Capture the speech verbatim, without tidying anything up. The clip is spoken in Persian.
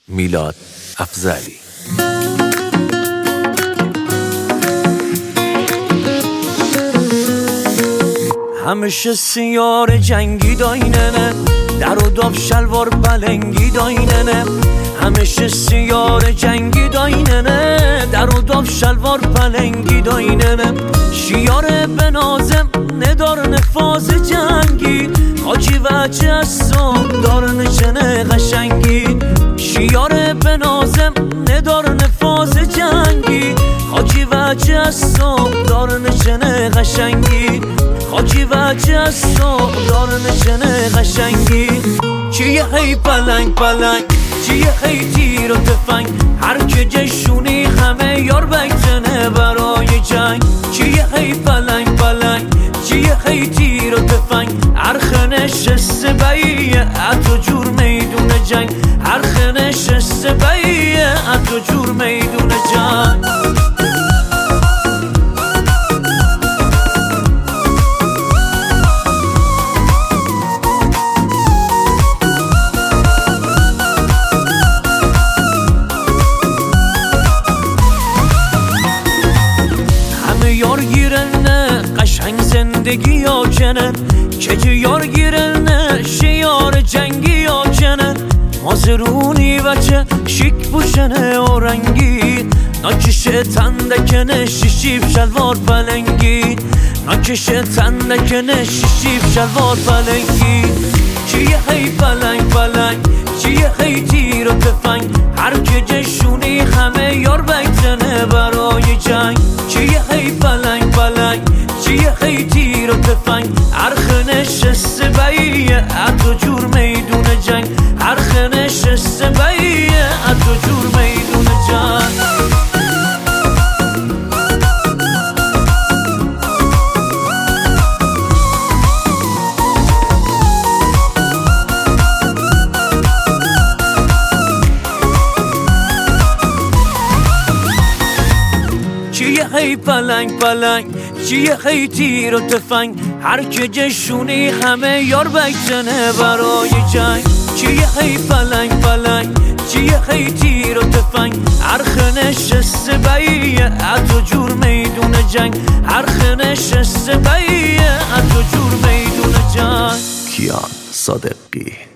میلاد افضلی. همیشه سیار جنگی دایننه، در و داف شلوار پلنگی دایننه. همیشه سیار جنگی دایننه، در و داف شلوار پلنگی دایننه. شیار بنازم ندار نفاز جنگی، حاجی وچه از صبح دار نشنه قشنگی. شیار بنازم ندار نفاز جنگی، حاجی وچه از صبح دار نشنه قشنگی. حاجی وچه از صبح دار نشنه قشنگی. چیه هی پلنگ پلنگ، چیه هی تیر و تفنگ، هر که جشونی همه یار بکتنه برای جنگ. چیه هی پلنگ پلنگ، چیه هی تیر و تفنگ، هر خنش سبعیه اتو جور میدون جنگ. هر خنش سبعیه اتو جور میدون جنگ. یار گیرنه قشنگ زندگی یا جنن، که یار گیرنه شیار جنگی یا جنن. مازرونی بچه شیک پوشنه اورنگی، ناکشه تندکنه شیشیب شلوار پلنگی. ناکشه تندکنه شیشیب شلوار پلنگی. چیه هی پلنگ پلنگ، چیه هی تیر و تفنگ، هر که جشونی همه یار بکتنه برای جنگ. چیه هی پلنگ پلنگ، چیه هی تیر و تفنگ، هر خنش سبعیه اتو جور میدون جنگ. هر خنش سبعیه اتو جور میدون جنگ. چیه هی پلنگ پلنگ، چیه هی تیر و تفنگ، هر که جشونی همه یار بکتنه برای جنگ. چیه هی پلنگ پلنگ، چیه هی تیر و تفنگ، هر خنش سبعیه اتو جور میدون جنگ. هر خنش سبعیه اتو جور میدون جنگ. کیان صادقی.